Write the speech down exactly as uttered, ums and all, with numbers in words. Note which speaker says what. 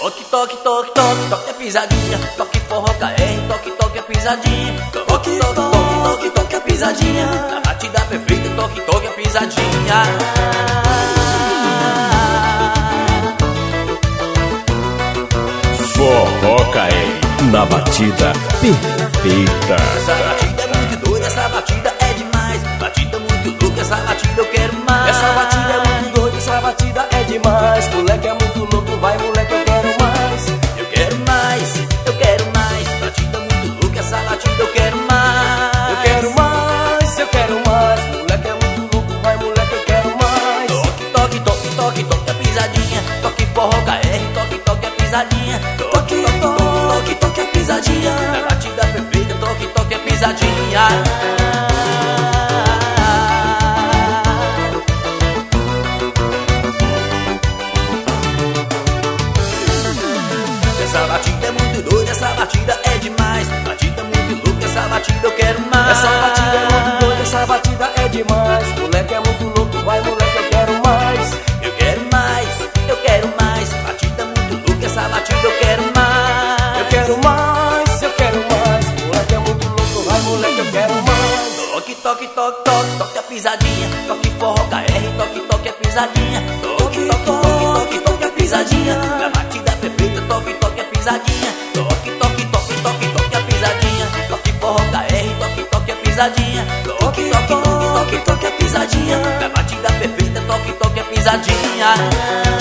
Speaker 1: Toque, toque, toque, toque, toque a pisadinha. Toque forró K R, toque, toque a pisadinha. Toque, toque, toque, toque, toque a pisadinha. Na batida perfeita, toque, toque a pisadinha.
Speaker 2: Forró K R, na batida perfeita.
Speaker 1: Essa batida é muito doida, essa batida é demais. Batida muito louca, essa batida eu quero mais.
Speaker 3: Essa batida é muito doida, essa batida é demais. Moleque é muito louco, vai moleque, eu quero mais.
Speaker 1: Eu quero mais, eu quero mais. Batida muito louca, essa batida eu quero mais.
Speaker 3: Eu quero mais, eu quero mais. Moleque é muito louco, vai moleque, eu quero mais.
Speaker 1: Toque, toque, toque, toque, toque a pisadinha. Toque forró K R, toque, toque a pisadinha. Toque, toque, toque, toque, toque a pisadinha. Na batida perfeita, toque, toque a pisadinha. Essa batida é muito doida, essa batida é demais. Batida muito louca, essa batida eu quero mais.
Speaker 3: Essa batida é muito doida, essa batida é demais. Moleque é muito louco, vai moleque, eu quero mais.
Speaker 1: Eu quero mais, eu quero mais. Batida muito louca, essa batida eu quero mais.
Speaker 3: Eu quero mais, eu quero mais. Moleque é muito louco, vai moleque, eu quero mais.
Speaker 1: Toque, toque, toque, toque, toque a pisadinha. Toque forró K R, toque, toque a pisadinha. Toque, toque, toque, toque, toque a pisadinha. Na batida perfeita, toque, toque a pisadinha. Toque, toque, toque, toque, toque a pisadinha. Toque forró K R, toque, toque a pisadinha. Toque, toque, toque, toque, toque a pisadinha. Na batida perfeita, toque, toque a pisadinha.